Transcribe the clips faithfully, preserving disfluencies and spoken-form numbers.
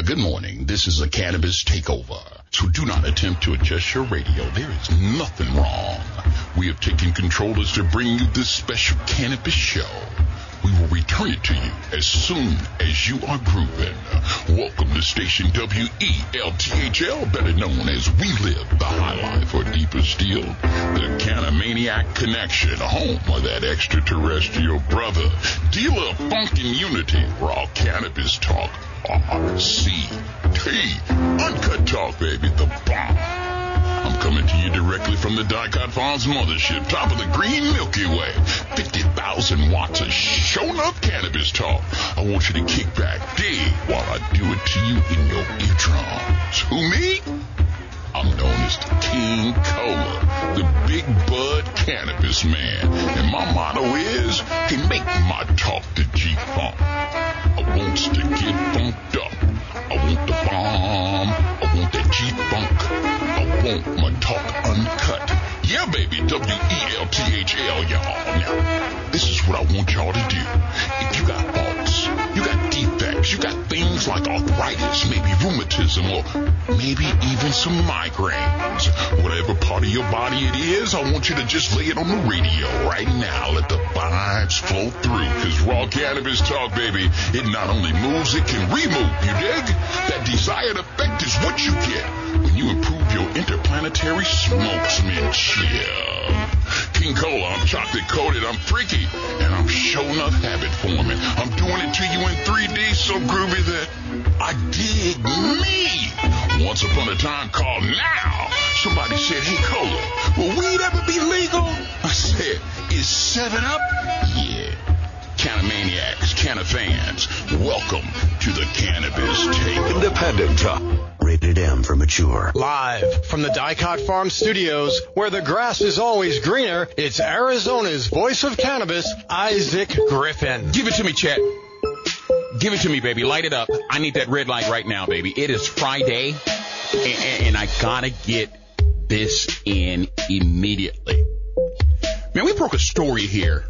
Good morning. This is a cannabis takeover. So do not attempt to adjust your radio. There is nothing wrong. We have taken control as to bring you this special cannabis show. We will return it to you as soon as you are grooving. Welcome to station W E L T H L, better known as We Live the High Life, or deeper still, the Canamaniac Connection, home of that extraterrestrial brother, dealer of funk and unity, raw cannabis talk, R C T, uncut talk, baby, the bomb. I'm coming to you directly from the Dicot Farms mothership, top of the green Milky Way. fifty thousand watts of shown-up cannabis talk. I want you to kick back, dig, while I do it to you in your eardrums. Who, me? I'm known as the King Cola, the Big Bud Cannabis Man. And my motto is, hey, make my talk the G-Funk. I wants to get funked up. I want the bomb. I want that G-Funk. I want my talk uncut. Yeah, baby, W E L T H L, y'all. Now, this is what I want y'all to do. If you got faults, you got defects, you got things like arthritis, maybe rheumatism, or maybe even some migraines, whatever part of your body it is, I want you to just lay it on the radio right now. Let the vibes flow through, because raw cannabis talk, baby, it not only moves, it can remove, you dig? That desired effect is what you get when you improve your interplanetary smokesman chill. King Cola, I'm chocolate coated, I'm freaky, and I'm sure enough habit forming. I'm doing it to you in three D so groovy that I dig me. Once upon a time called now, somebody said, hey Cola, will weed ever be legal? I said, is seven up? Yeah. Canamaniacs, Canafans, welcome to the Cannabis Takeover. Independent talk. Rated M for mature. Live from the Dicot Farm Studios, where the grass is always greener, it's Arizona's voice of cannabis, Isaac Griffin. Give it to me, Chet. Give it to me, baby. Light it up. I need that red light right now, baby. It is Friday, and, and I gotta get this in immediately. Man, we broke a story here.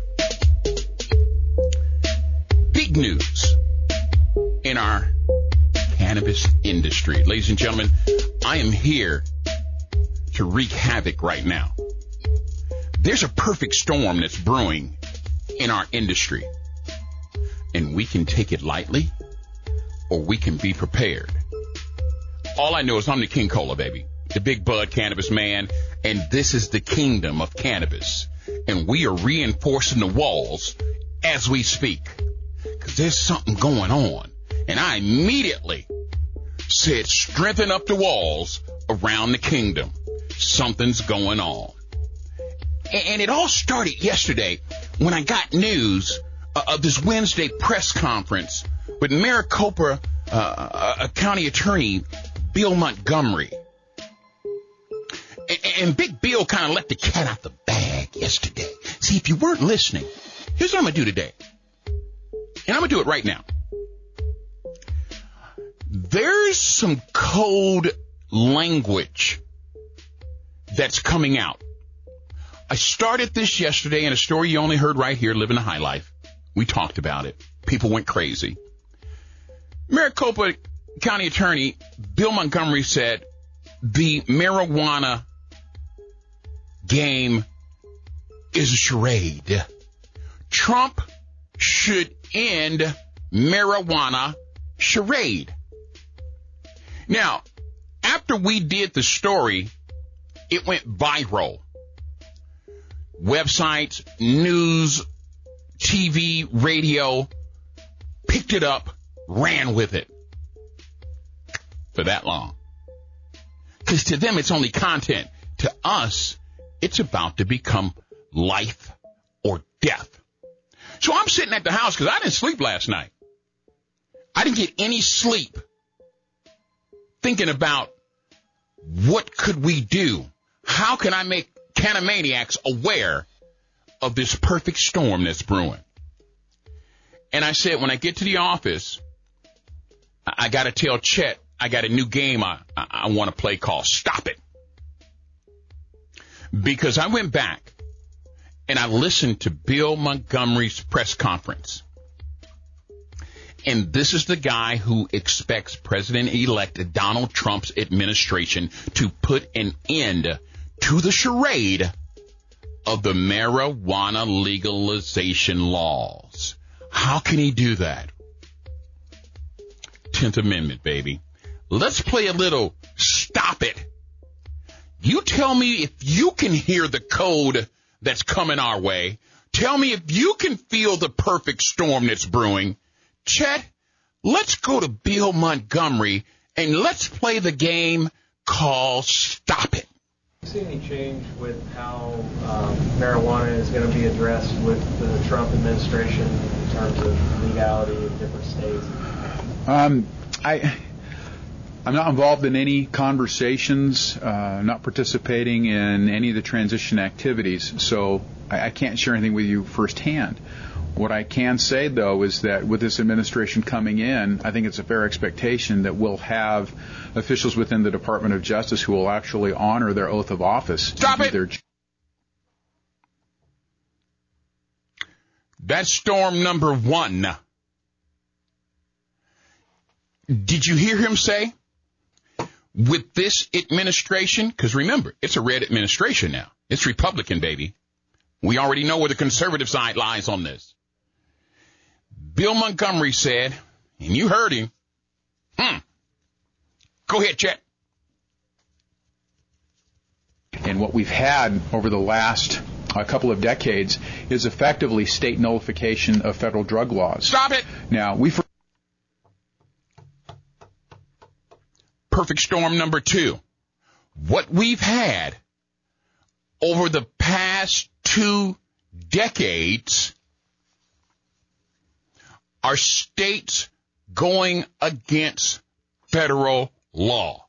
Big news in our cannabis industry. Ladies and gentlemen, I am here to wreak havoc right now. There's a perfect storm that's brewing in our industry, and we can take it lightly or we can be prepared. All I know is I'm the King Cola, baby, the Big Bud Cannabis Man, and this is the kingdom of cannabis, and we are reinforcing the walls as we speak. Because there's something going on. And I immediately said, strengthen up the walls around the kingdom. Something's going on. And it all started yesterday when I got news of this Wednesday press conference with Maricopa uh, County Attorney Bill Montgomery. And Big Bill kind of let the cat out the bag yesterday. See, if you weren't listening, here's what I'm going to do today. And I'm going to do it right now. There's some code language that's coming out. I started this yesterday in a story you only heard right here, Living the High Life. We talked about it. People went crazy. Maricopa County Attorney Bill Montgomery said the marijuana game is a charade. Trump should end marijuana charade. Now, after we did the story, it went viral. Websites, news, T V, radio, picked it up, ran with it for that long. Because to them, it's only content. To us, it's about to become life or death. So I'm sitting at the house because I didn't sleep last night. I didn't get any sleep thinking about what could we do? How can I make Canamaniacs aware of this perfect storm that's brewing? And I said, when I get to the office, I, I got to tell Chet I got a new game I, I, I want to play called Stop It. Because I went back and I listened to Bill Montgomery's press conference. And this is the guy who expects President-elect Donald Trump's administration to put an end to the charade of the marijuana legalization laws. How can he do that? tenth Amendment, baby. Let's play a little stop it. You tell me if you can hear the code that's coming our way. Tell me if you can feel the perfect storm that's brewing. Chet, let's go to Bill Montgomery and let's play the game called Stop It. Do you see any change with how um, marijuana is going to be addressed with the Trump administration in terms of legality in different states? Um, I, I'm not involved in any conversations, uh, not participating in any of the transition activities, so I, I can't share anything with you firsthand. What I can say, though, is that with this administration coming in, I think it's a fair expectation that we'll have officials within the Department of Justice who will actually honor their oath of office. Stop it! Their... That's storm number one. Did you hear him say, with this administration, because remember, it's a red administration now. It's Republican, baby. We already know where the conservative side lies on this. Bill Montgomery said, and you heard him, hmm, go ahead, Chet. And what we've had over the last a couple of decades is effectively state nullification of federal drug laws. Stop it! Now, we... For- Perfect storm number two. What we've had over the past two decades are states going against federal law.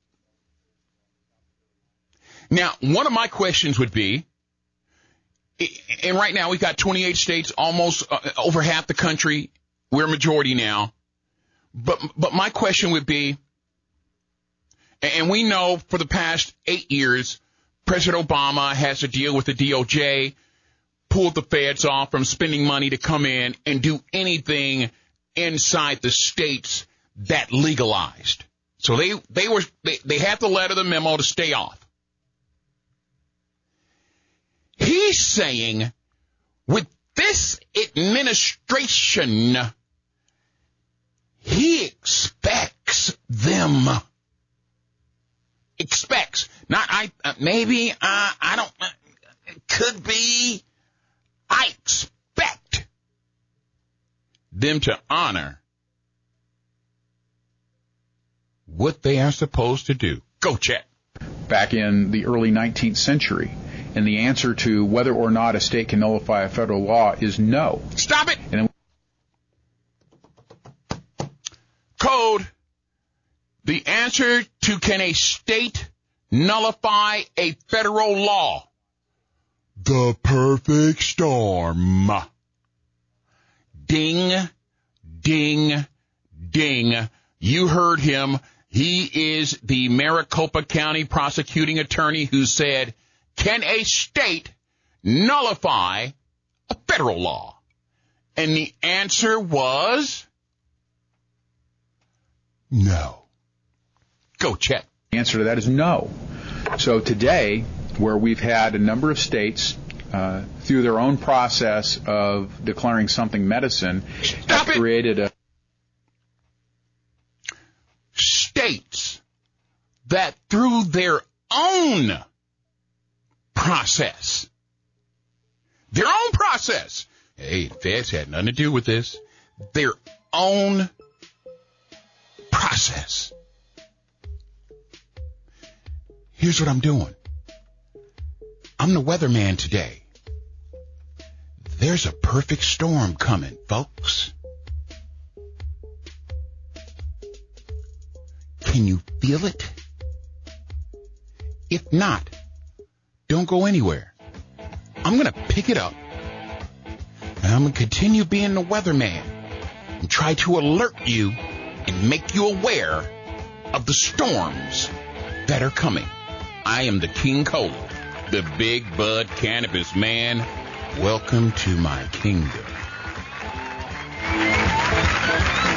Now, one of my questions would be, and right now we've got twenty-eight states, almost uh, over half the country. We're a majority now. But, but my question would be, and we know for the past eight years, President Obama has to deal with the D O J, pulled the feds off from spending money to come in and do anything inside the states that legalized. So they, they were, they, they had the letter, the memo to stay off. He's saying with this administration, he expects them expects not I uh, maybe uh, I don't uh, it could be I expect them to honor what they are supposed to do. Go Chet. Back in the early nineteenth century, and the answer to whether or not a state can nullify a federal law is no. Stop it. And Code. The answer to can a state nullify a federal law? The perfect storm. Ding, ding, ding. You heard him. He is the Maricopa County prosecuting attorney who said, can a state nullify a federal law? And the answer was no. Go, Chet. The answer to that is no. So today, where we've had a number of states, uh, through their own process of declaring something medicine, Stop have it. created a... States that through their own process, their own process, hey, the feds had nothing to do with this, their own process. Here's what I'm doing. I'm the weatherman today. There's a perfect storm coming, folks. Can you feel it? If not, don't go anywhere. I'm going to pick it up. And I'm going to continue being the weatherman and try to alert you and make you aware of the storms that are coming. I am the King Cola, the Big Bud Cannabis Man. Welcome to my kingdom.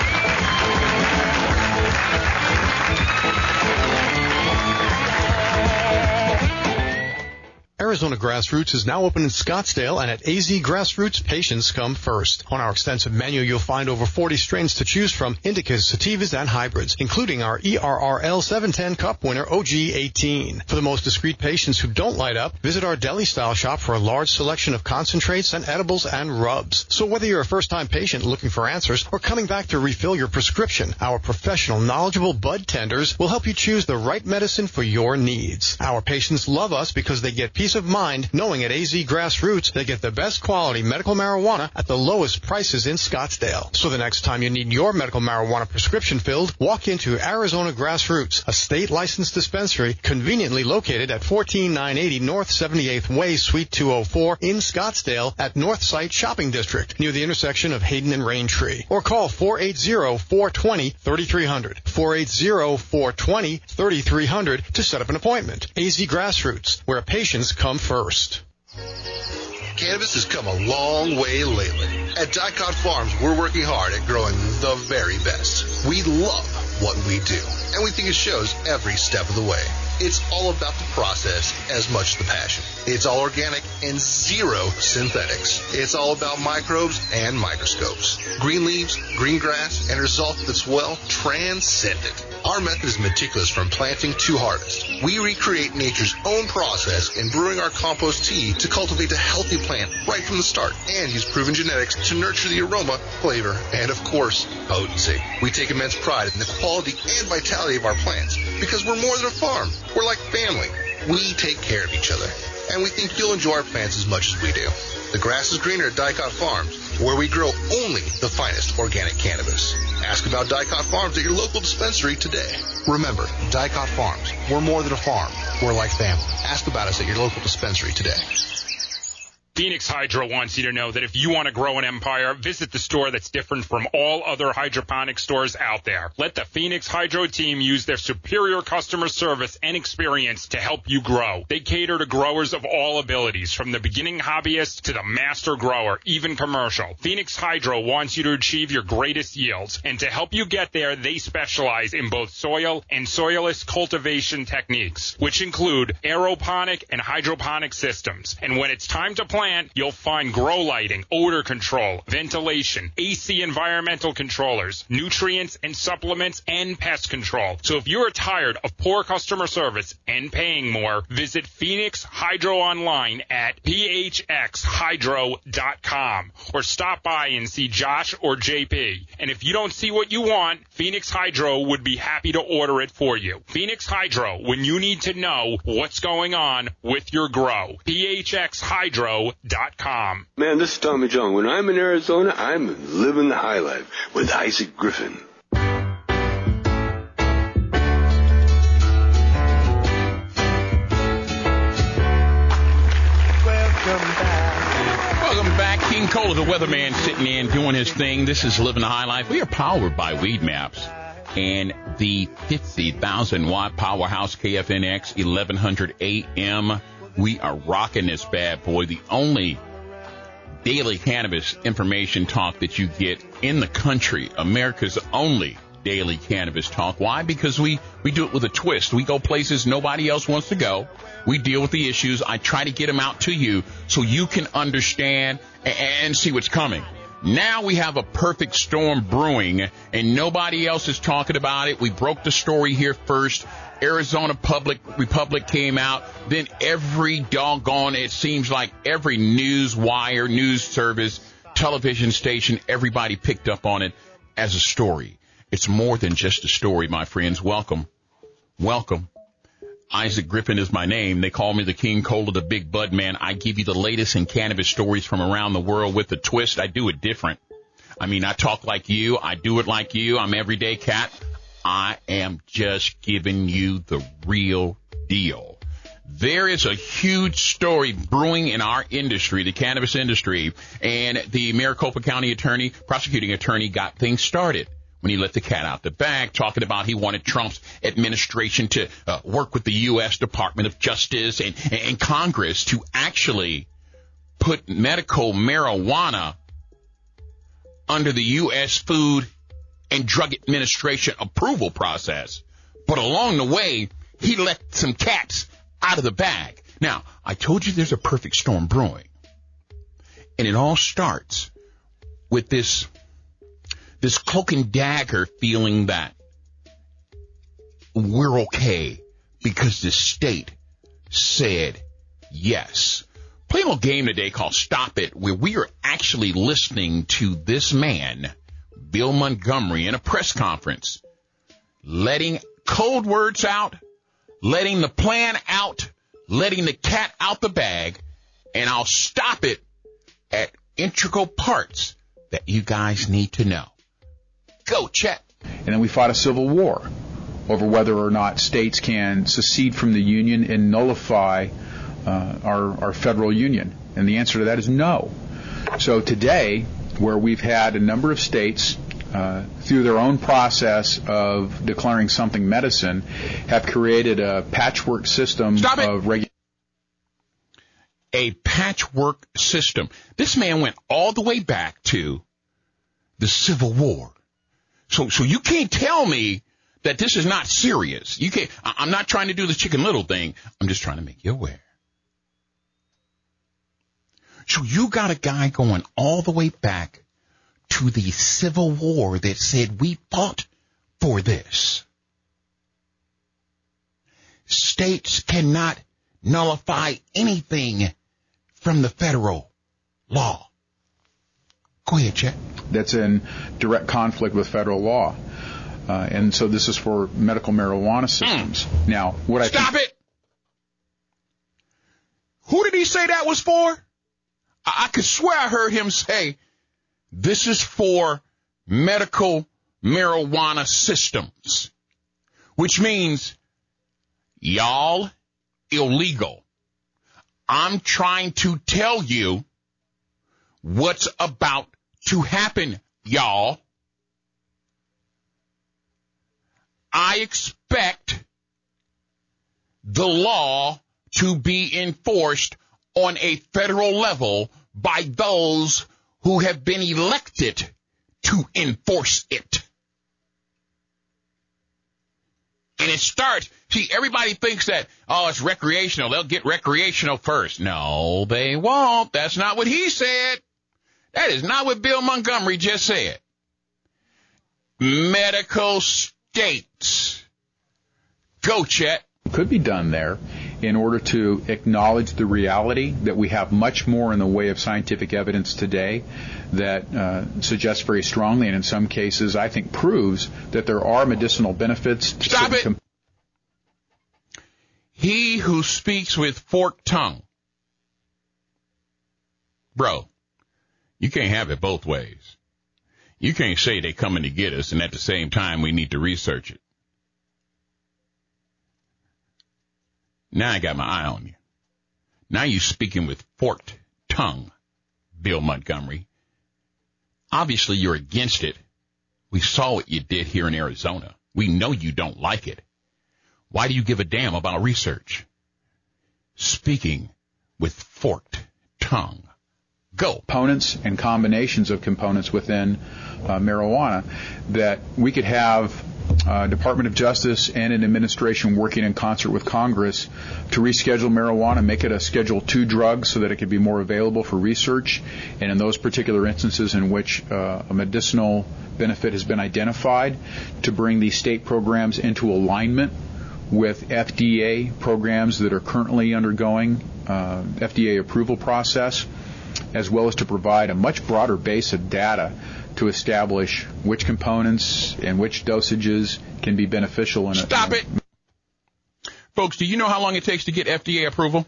Arizona Grassroots is now open in Scottsdale, and at A Z Grassroots, patients come first. On our extensive menu, you'll find over forty strains to choose from, indicas, sativas, and hybrids, including our E R R L seven ten Cup winner O G eighteen. For the most discreet patients who don't light up, visit our deli-style shop for a large selection of concentrates and edibles and rubs. So whether you're a first-time patient looking for answers or coming back to refill your prescription, our professional, knowledgeable bud tenders will help you choose the right medicine for your needs. Our patients love us because they get peace of mind knowing at A Z Grassroots they get the best quality medical marijuana at the lowest prices in Scottsdale. So the next time you need your medical marijuana prescription filled, walk into Arizona Grassroots, a state-licensed dispensary conveniently located at fourteen nine eighty North seventy-eighth Way, Suite two oh four in Scottsdale at Northside Shopping District near the intersection of Hayden and Raintree. Or call four eight zero, four two zero, three three zero zero, four eight zero, four two zero, three three zero zero to set up an appointment. A Z Grassroots, where patients come first. Cannabis has come a long way lately. At Dicot Farms, we're working hard at growing the very best. We love what we do, and we think it shows every step of the way. It's all about the process as much as the passion. It's all organic and zero synthetics. It's all about microbes and microscopes. Green leaves, green grass, and a result that's, well, transcendent. Our method is meticulous from planting to harvest. We recreate nature's own process in brewing our compost tea to cultivate a healthy plant right from the start and use proven genetics to nurture the aroma, flavor, and, of course, potency. We take immense pride in the quality and vitality of our plants because we're more than a farm. We're like family. We take care of each other, and we think you'll enjoy our plants as much as we do. The grass is greener at Dicot Farms, where we grow only the finest organic cannabis. Ask about Dicot Farms at your local dispensary today. Remember, Dicot Farms, we're more than a farm. We're like family. Ask about us at your local dispensary today. Phoenix Hydro wants you to know that if you want to grow an empire, visit the store that's different from all other hydroponic stores out there. Let the Phoenix Hydro team use their superior customer service and experience to help you grow. They cater to growers of all abilities, from the beginning hobbyist to the master grower, even commercial. Phoenix Hydro wants you to achieve your greatest yields, and to help you get there, they specialize in both soil and soilless cultivation techniques, which include aeroponic and hydroponic systems. And when it's time to plant, you'll find grow lighting, odor control, ventilation, A C environmental controllers, nutrients and supplements, and pest control. So if you're tired of poor customer service and paying more, visit Phoenix Hydro online at p h x hydro dot com or stop by and see Josh or J P. And if you don't see what you want, Phoenix Hydro would be happy to order it for you. Phoenix Hydro, when you need to know what's going on with your grow. p h x hydro dot com. Man, this is Tommy John. When I'm in Arizona, I'm living the high life with Isaac Griffin. Welcome back. Welcome back. King Cole, the weatherman, sitting in, doing his thing. This is Living the High Life. We are powered by Weed Maps and the fifty thousand watt powerhouse K F N X eleven hundred A M. We are rocking this bad boy, the only daily cannabis information talk that you get in the country, America's only daily cannabis talk. Why? Because we, we do it with a twist. We go places nobody else wants to go. We deal with the issues. I try to get them out to you so you can understand and see what's coming. Now we have a perfect storm brewing, and nobody else is talking about it. We broke the story here first. Arizona Public Republic came out. Then every doggone, it seems like every news wire, news service, television station, everybody picked up on it as a story. It's more than just a story, my friends. Welcome. Welcome. Isaac Griffin is my name. They call me the King Cole of the Big Bud Man. I give you the latest in cannabis stories from around the world with a twist. I do it different. I mean, I talk like you. I do it like you. I'm everyday cat. I am just giving you the real deal. There is a huge story brewing in our industry, the cannabis industry, and the Maricopa County attorney, prosecuting attorney, got things started when he let the cat out the bag, talking about he wanted Trump's administration to uh, work with the U S Department of Justice and, and Congress to actually put medical marijuana under the U S Food and Drug Administration approval process. But along the way, he let some cats out of the bag. Now, I told you there's a perfect storm brewing. And it all starts with this, this cloak and dagger feeling that we're okay because the state said yes. Play a little game today called Stop It, where we are actually listening to this man, Bill Montgomery, in a press conference, letting code words out, letting the plan out, letting the cat out the bag, and I'll stop it at integral parts that you guys need to know. Go, Chet. And then we fought a civil war over whether or not states can secede from the union and nullify uh, our, our federal union. And the answer to that is no. So today, where we've had a number of states uh, through their own process of declaring something medicine, have created a patchwork system Stop it. of regulation. A patchwork system. This man went all the way back to the Civil War. So, so you can't tell me that this is not serious. You can't. I'm not trying to do the Chicken Little thing. I'm just trying to make you aware. So you got a guy going all the way back to the Civil War that said we fought for this. States cannot nullify anything from the federal law. Go ahead, Chet. That's in direct conflict with federal law. Uh, and so this is for medical marijuana systems. Mm. Now, what I Stop think... it! Who did he say that was for? I, I could swear I heard him say, this is for medical marijuana systems, which means y'all illegal. I'm trying to tell you what's about to happen, y'all. I expect the law to be enforced on a federal level by those who have been elected to enforce it. And it starts, see, everybody thinks that, oh, it's recreational. They'll get recreational first. No, they won't. That's not what he said. That is not what Bill Montgomery just said. Medical states. Go, Chet. Could be done there in order to acknowledge the reality that we have much more in the way of scientific evidence today that uh, suggests very strongly, and in some cases I think proves, that there are medicinal benefits. To Stop it! Com- he who speaks with forked tongue. Bro, you can't have it both ways. You can't say they're coming to get us, and at the same time we need to research it. Now I got my eye on you. Now you speaking with forked tongue, Bill Montgomery. Obviously you're against it. We saw what you did here in Arizona. We know you don't like it. Why do you give a damn about research? Speaking with forked tongue. Go. Components and combinations of components within uh, marijuana that we could have uh, Department of Justice and an administration working in concert with Congress to reschedule marijuana, make it a Schedule two drug so that it could be more available for research. And in those particular instances in which uh, a medicinal benefit has been identified, to bring these state programs into alignment with F D A programs that are currently undergoing uh, F D A approval process, as well as to provide a much broader base of data to establish which components and which dosages can be beneficial. In Stop a, it. Folks, do you know how long it takes to get F D A approval?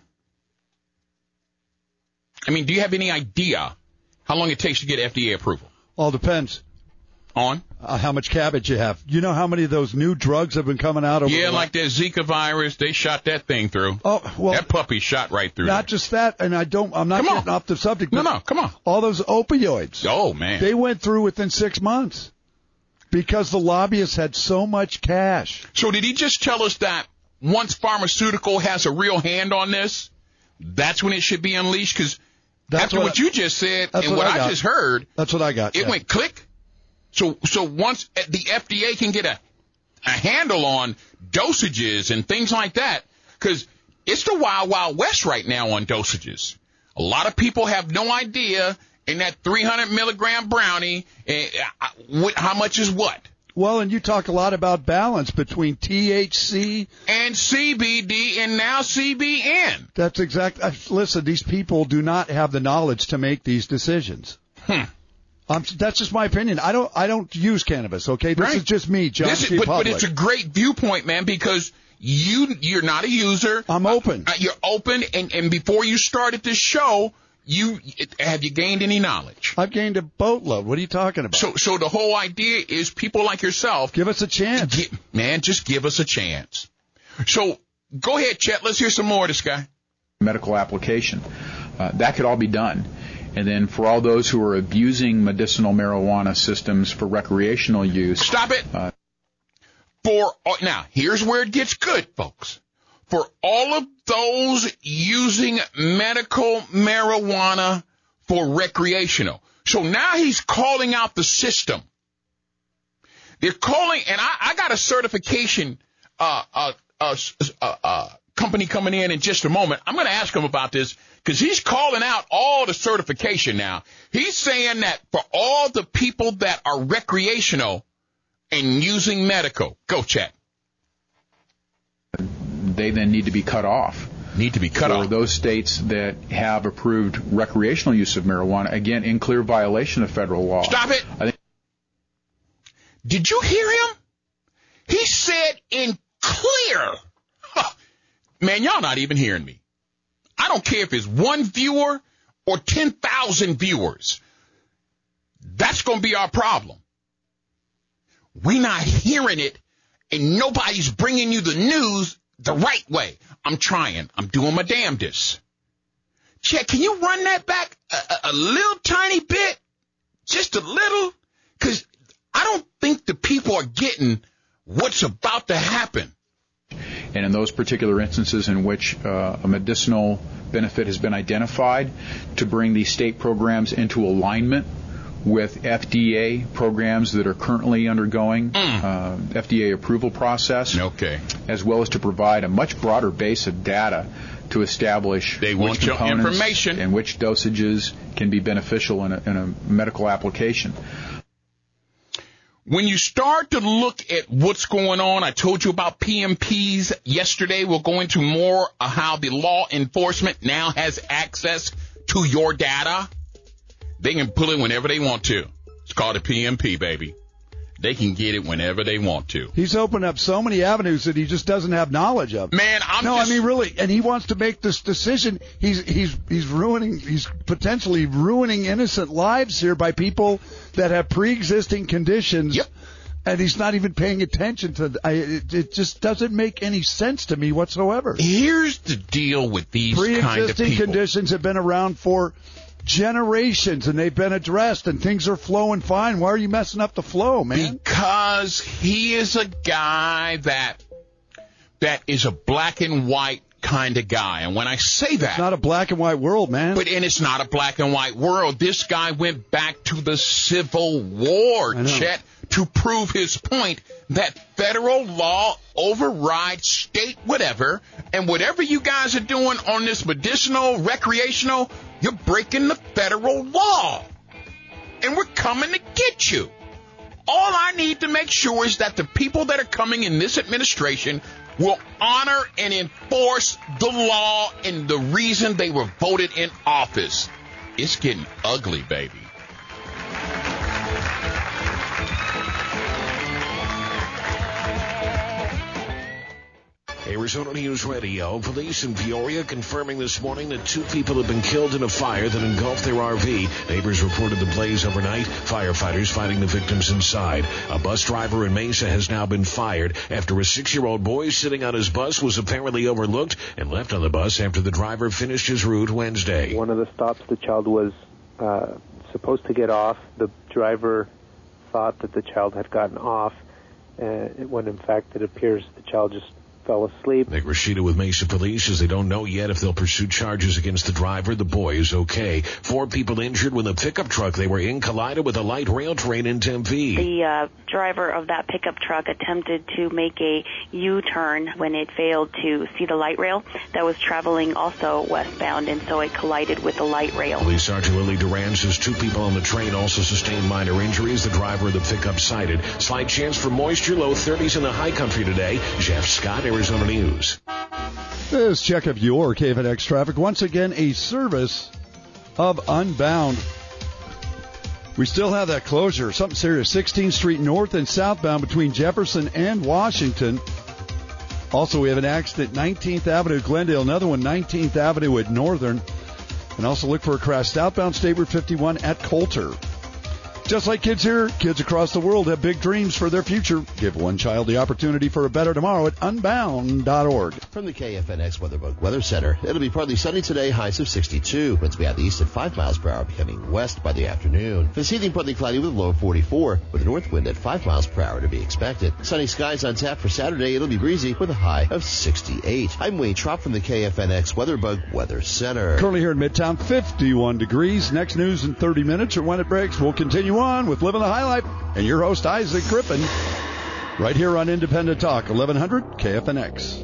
I mean, do you have any idea how long it takes to get F D A approval? All depends. On? Uh, how much cabbage you have. You know how many of those new drugs have been coming out over Yeah, the like that Zika virus, they shot that thing through. Oh, well. That puppy shot right through. Not there. just that, and I don't, I'm not come getting on. off the subject. No, but no, come on. All those opioids. Oh, man. They went through within six months because the lobbyists had so much cash. So did he just tell us that once pharmaceutical has a real hand on this, that's when it should be unleashed? Because after what, what you just said and what, what I, I just heard, that's what I got. It yeah. went click. So so once the F D A can get a, a handle on dosages and things like that, because it's the wild, wild west right now on dosages. A lot of people have no idea in that three hundred milligram brownie, uh, what, how much is what. Well, and you talk a lot about balance between T H C and C B D and now C B N. That's exact. Uh, listen, these people do not have the knowledge to make these decisions. Hmm. Um, that's just my opinion. I don't. I don't use cannabis. Okay, this right. is just me, John this is, P. but, Public. but it's a great viewpoint, man, because you you're not a user. I'm open. Uh, you're open, and and before you started this show, you have you gained any knowledge? I've gained a boatload. What are you talking about? So so the whole idea is people like yourself. Give us a chance, get, man. Just give us a chance. So go ahead, Chet. Let's hear some more of this guy. Medical application. Uh, that could all be done. And then for all those who are abusing medicinal marijuana systems for recreational use. Stop it. Uh, for now, here's where it gets good, folks. For all of those using medical marijuana for recreational. So now he's calling out the system. They're calling, and I, I got a certification uh, uh, uh, uh, uh, company coming in in just a moment. I'm going to ask him about this because he's calling out all the certification now. He's saying that for all the people that are recreational and using medical. Go, Chat. They then need to be cut off. Need to be cut for off. For those states that have approved recreational use of marijuana, again, in clear violation of federal law. Stop it. I think. Did you hear him? He said in clear. Huh. Man, y'all not even hearing me. I don't care if it's one viewer or ten thousand viewers. That's going to be our problem. We're not hearing it, and nobody's bringing you the news the right way. I'm trying. I'm doing my damnedest. Chet, can you run that back a, a, a little tiny bit? Just a little? Because I don't think the people are getting what's about to happen. And in those particular instances in which uh, a medicinal benefit has been identified, to bring these state programs into alignment with F D A programs that are currently undergoing mm. uh, F D A approval process, okay, as well as to provide a much broader base of data to establish they which want your components information and which dosages can be beneficial in a, in a medical application. When you start to look at what's going on, I told you about P M Ps yesterday. We'll go into more of how the law enforcement now has access to your data. They can pull it whenever they want to. It's called a P M P, baby. They can get it whenever they want to. He's opened up so many avenues that he just doesn't have knowledge of. Man, I'm no, just... I mean really, and he wants to make this decision. He's he's he's ruining, he's potentially ruining innocent lives here by people that have pre-existing conditions. Yep. And he's not even paying attention to. I, it, it just doesn't make any sense to me whatsoever. Here's the deal with these kind of people. Pre-existing conditions have been around for generations, and they've been addressed, and things are flowing fine. Why are you messing up the flow, man? Because he is a guy that that is a black and white kind of guy. And when I say that... It's not a black and white world, man. But and it's not a black and white world. This guy went back to the Civil War, Chet, to prove his point that federal law overrides state whatever, and whatever you guys are doing on this medicinal, recreational, you're breaking the federal law. And we're coming to get you. All I need to make sure is that the people that are coming in this administration will honor and enforce the law and the reason they were voted in office. It's getting ugly, baby. Arizona News Radio. Police in Peoria confirming this morning that two people have been killed in a fire that engulfed their R V. Neighbors reported the blaze overnight. Firefighters finding the victims inside. A bus driver in Mesa has now been fired after a six-year-old boy sitting on his bus was apparently overlooked and left on the bus after the driver finished his route Wednesday. One of the stops, the child was uh, supposed to get off. The driver thought that the child had gotten off, uh, when in fact it appears the child just fell asleep. Nick Rashida with Mesa Police says they don't know yet if they'll pursue charges against the driver. The boy is okay. Four people injured when the pickup truck they were in collided with a light rail train in Tempe. The uh, driver of that pickup truck attempted to make a U-turn when it failed to see the light rail that was traveling also westbound, and so it collided with the light rail. Police Sergeant Lily Duran says two people on the train also sustained minor injuries. The driver of the pickup cited. Slight chance for moisture, low thirties in the high country today. Jeff Scott, Arizona News. This check of your K F N X traffic. Once again, a service of Unbound. We still have that closure. Something serious. sixteenth Street north and southbound between Jefferson and Washington. Also, we have an accident, nineteenth Avenue, Glendale. Another one, nineteenth Avenue at Northern. And also look for a crash southbound State Route fifty-one at Coulter. Just like kids here, kids across the world have big dreams for their future. Give one child the opportunity for a better tomorrow at unbound dot org. From the K F N X Weatherbook Weather Center, it'll be partly sunny today, highs of sixty-two. Winds will be out the east at five miles per hour, becoming west by the afternoon. This evening, partly cloudy with a low of forty-four, with a north wind at five miles per hour to be expected. Sunny skies on tap for Saturday. It'll be breezy with a high of sixty-eight. I'm Wayne Trop from the K F N X Weatherbug Weather Center. Currently here in Midtown, fifty-one degrees. Next news in thirty minutes, or when it breaks, we'll continue on with Living the High Life, and your host, Isaac Griffin, right here on Independent Talk, eleven hundred K F N X.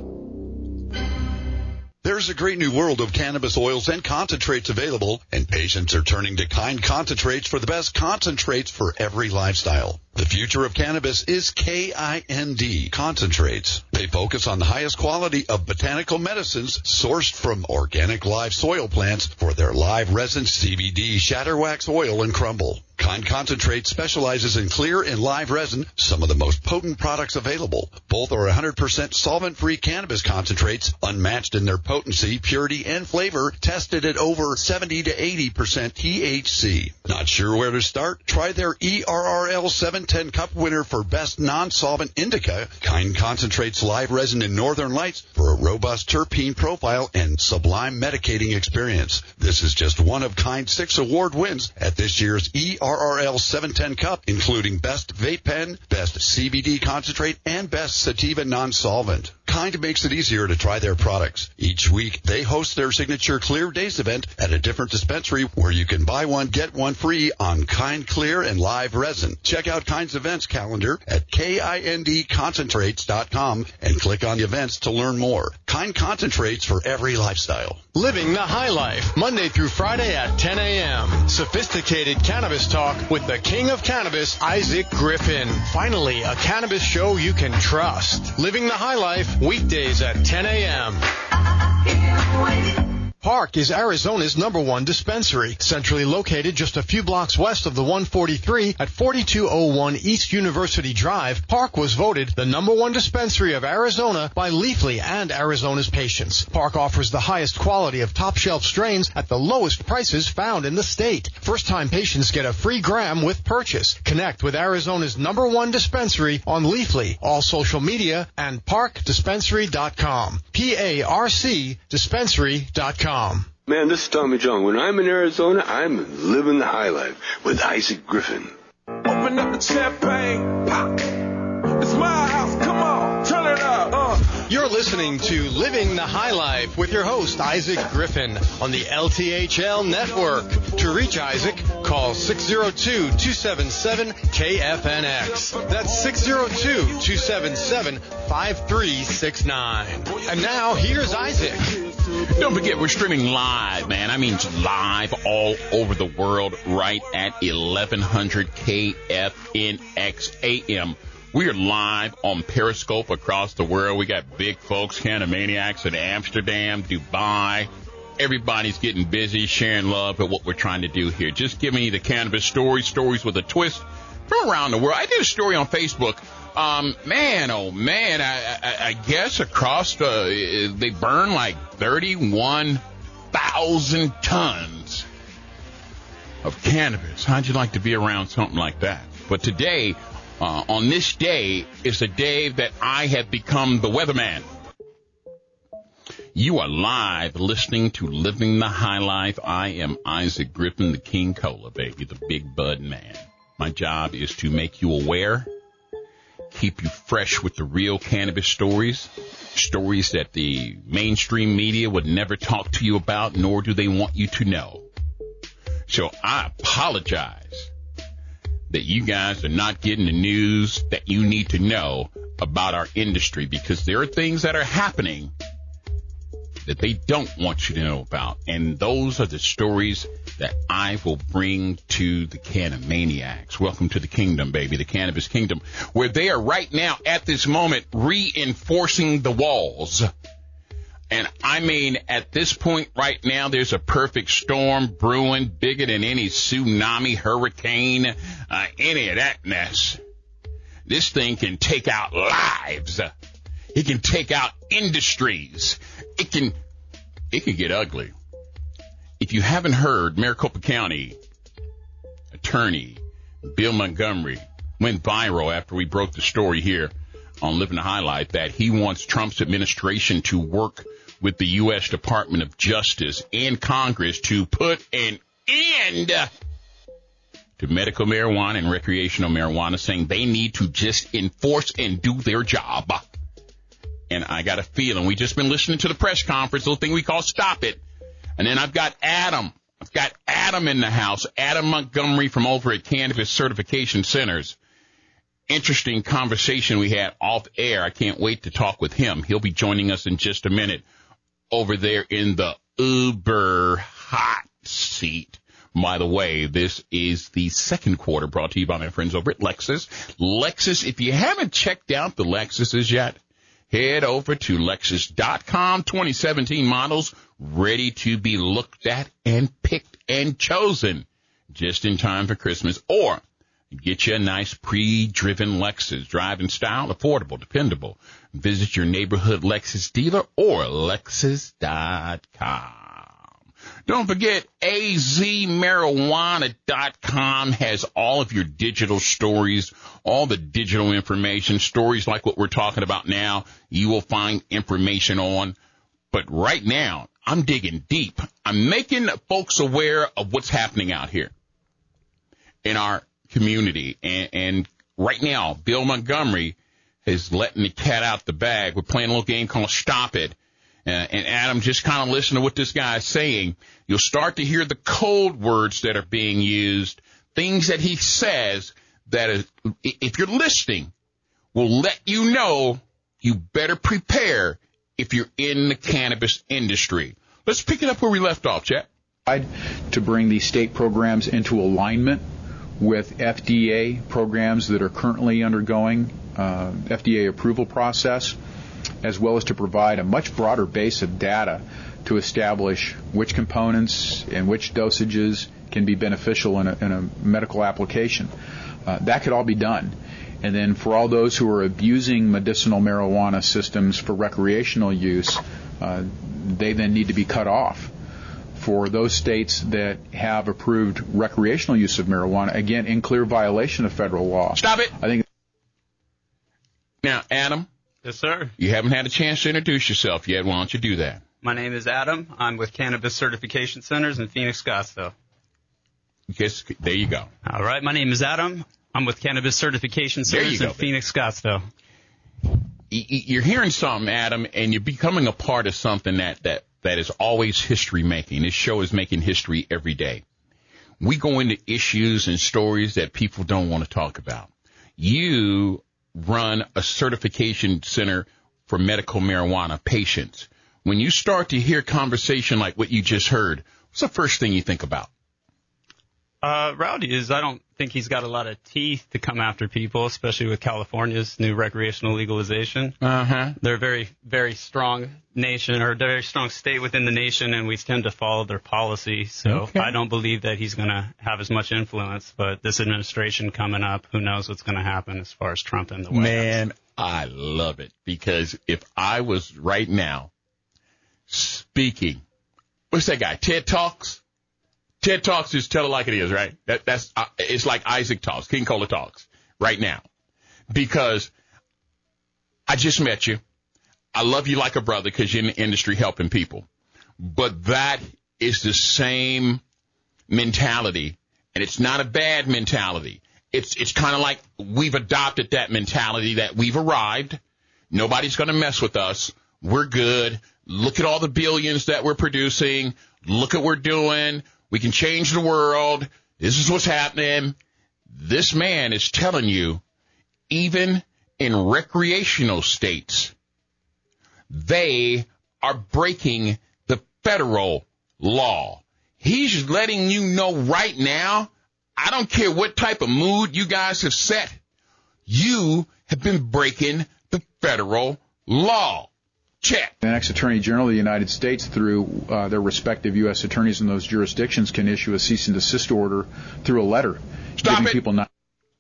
There's a great new world of cannabis oils and concentrates available, and patients are turning to Kind Concentrates for the best concentrates for every lifestyle. The future of cannabis is K I N D Concentrates. They focus on the highest quality of botanical medicines sourced from organic live soil plants for their live resin, C B D, shatter wax oil, and crumble. Kind Concentrate specializes in clear and live resin, some of the most potent products available. Both are one hundred percent solvent-free cannabis concentrates, unmatched in their potency, purity, and flavor, tested at over seventy to eighty percent T H C. Not sure where to start? Try their E R R L seven ten Cup winner for Best Non-Solvent Indica. Kind Concentrates live resin in Northern Lights for a robust terpene profile and sublime medicating experience. This is just one of Kind's six award wins at this year's E R R L seven ten Cup, including Best Vape Pen, Best C B D Concentrate, and Best Sativa Non-Solvent. Kind makes it easier to try their products. Each week, they host their signature Clear Days event at a different dispensary where you can buy one, get one free on Kind Clear and live resin. Check out Kind's events calendar at kind concentrates dot com and click on the events to learn more. Kind Concentrates for every lifestyle. Living the High Life, Monday through Friday at ten a.m. Sophisticated cannabis talk with the king of cannabis, Isaac Griffin. Finally, a cannabis show you can trust. Living the High Life, weekdays at ten a.m. Park is Arizona's number one dispensary, centrally located just a few blocks west of the one forty-three at forty-two oh one East University Drive. Park was voted the number one dispensary of Arizona by Leafly and Arizona's patients. Park offers the highest quality of top-shelf strains at the lowest prices found in the state. First-time patients get a free gram with purchase. Connect with Arizona's number one dispensary on Leafly, all social media, and park dispensary dot com. P A R C dispensary dot com. Man, this is Tommy John. When I'm in Arizona, I'm living the high life with Isaac Griffin. Open up the champagne, pop. It's my house, come on, turn it up. Uh. You're listening to Living the High Life with your host, Isaac Griffin, on the L T H L network. To reach Isaac, call six oh two, two seven seven, K F N X. That's six oh two, two seven seven, five three six nine. And now, here's Isaac. Don't forget, we're streaming live, man. I mean live all over the world right at eleven hundred K F N X A M. We are live on Periscope across the world. We got big folks, Canamaniacs in Amsterdam, Dubai. Everybody's getting busy, sharing love at what we're trying to do here. Just giving you the cannabis stories, stories with a twist from around the world. I did a story on Facebook. Um, man, oh man, I, I, I guess across the, they burn like thirty-one thousand tons of cannabis. How'd you like to be around something like that? But today, uh, on this day, is a day that I have become the weatherman. You are live listening to Living the High Life. I am Isaac Griffin, the King Cola, baby, the big bud man. My job is to make you aware, keep you fresh with the real cannabis stories, stories that the mainstream media would never talk to you about, nor do they want you to know. So I apologize that you guys are not getting the news that you need to know about our industry, because there are things that are happening that they don't want you to know about. And those are the stories that I will bring to the Canamaniacs. Welcome to the kingdom, baby, the cannabis kingdom, where they are right now at this moment reinforcing the walls. And I mean, at this point right now, there's a perfect storm brewing, bigger than any tsunami, hurricane, uh, any of that mess. This thing can take out lives. It can take out industries. It can, it can get ugly. If you haven't heard, Maricopa County Attorney Bill Montgomery went viral after we broke the story here on Living the Highlight that he wants Trump's administration to work with the U S Department of Justice and Congress to put an end to medical marijuana and recreational marijuana, saying they need to just enforce and do their job. And I got a feeling, we just been listening to the press conference, little thing we call Stop It. And then I've got Adam. I've got Adam in the house, Adam Montgomery from over at Cannabis Certification Centers. Interesting conversation we had off air. I can't wait to talk with him. He'll be joining us in just a minute over there in the uber hot seat. By the way, this is the second quarter brought to you by my friends over at Lexus. Lexus, if you haven't checked out the Lexuses yet, head over to Lexus dot com. twenty seventeen models ready to be looked at and picked and chosen just in time for Christmas. Or get you a nice pre-driven Lexus. Driving style, affordable, dependable. Visit your neighborhood Lexus dealer or Lexus dot com. Don't forget, A Z marijuana dot com has all of your digital stories, all the digital information, stories like what we're talking about now, you will find information on. But right now, I'm digging deep. I'm making folks aware of what's happening out here in our community. And, and right now, Bill Montgomery is letting the cat out the bag. We're playing a little game called Stop It. Uh, and Adam, just kind of listen to what this guy is saying. You'll start to hear the code words that are being used, things that he says that is, if you're listening, will let you know you better prepare if you're in the cannabis industry. Let's pick it up where we left off, Chet. To bring these state programs into alignment with F D A programs that are currently undergoing uh, F D A approval process, as well as to provide a much broader base of data to establish which components and which dosages can be beneficial in a, in a medical application. Uh, that could all be done. And then for all those who are abusing medicinal marijuana systems for recreational use, uh, they then need to be cut off. For those states that have approved recreational use of marijuana, again, in clear violation of federal law. Stop it. I think. Now, Adam. Yes, sir. You haven't had a chance to introduce yourself yet. Why don't you do that? My name is Adam. I'm with Cannabis Certification Centers in Phoenix, Scottsdale. Yes, there you go. All right. My name is Adam. I'm with Cannabis Certification Centers in Phoenix, Scottsdale. You're hearing something, Adam, and you're becoming a part of something that, that, that is always history making. This show is making history every day. We go into issues and stories that people don't want to talk about. You run a certification center for medical marijuana patients. When you start to hear conversation like what you just heard, what's the first thing you think about? Uh, Rowdy is, I don't think he's got a lot of teeth to come after people, especially with California's new recreational legalization. Uh-huh. They're a very, very strong nation, or a very strong state within the nation, and we tend to follow their policy. So Okay. I don't believe that he's going to have as much influence. But this administration coming up, who knows what's going to happen as far as Trump and the White Man, House. I love it, because if I was right now speaking, what's that guy, TED Talks? TED Talks is tell it like it is, right? That, that's uh, it's like Isaac Talks, King Cola Talks, right now. Because I just met you. I love you like a brother because you're in the industry helping people. But that is the same mentality, and it's not a bad mentality. it's it's kind of like we've adopted that mentality that we've arrived. Nobody's going to mess with us. We're good. Look at all the billions that we're producing. Look at what we're doing. We can change the world. This is what's happening. This man is telling you, even in recreational states, they are breaking the federal law. He's letting you know right now, I don't care what type of mood you guys have set, you have been breaking the federal law. Check. The next Attorney General of the United States, through uh, their respective U S attorneys in those jurisdictions, can issue a cease and desist order through a letter. Stop giving it. People not-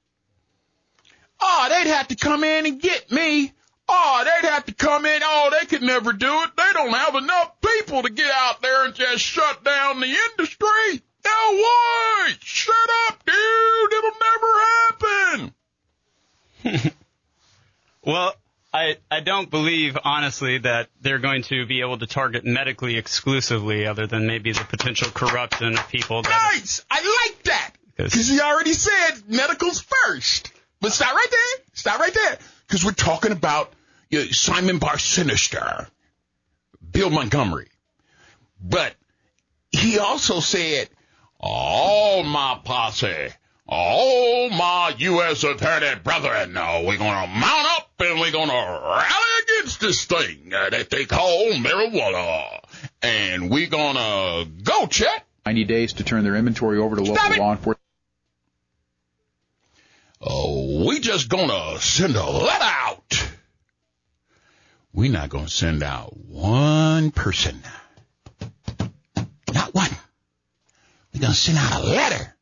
oh, they'd have to come in and get me. Oh, they'd have to come in. Oh, they could never do it. They don't have enough people to get out there and just shut down the industry. No way. Shut up, dude. It'll never happen. Well, I, I don't believe, honestly, that they're going to be able to target medically exclusively, other than maybe the potential corruption of people. That Nice! I like that! Because he already said medical's first. But stop right there. Stop right there. Because we're talking about you know, Simon Bar Sinister, Bill Montgomery. But he also said, all my posse, all my U S attorney brethren, uh, we're going to mount up and we're going to rally against this thing uh, that they call marijuana. And we're going to go, Chet. ninety days to turn their inventory over to local law enforcement. Oh, we just going to send a letter out. We're not going to send out one person. Not one. We're going to send out a letter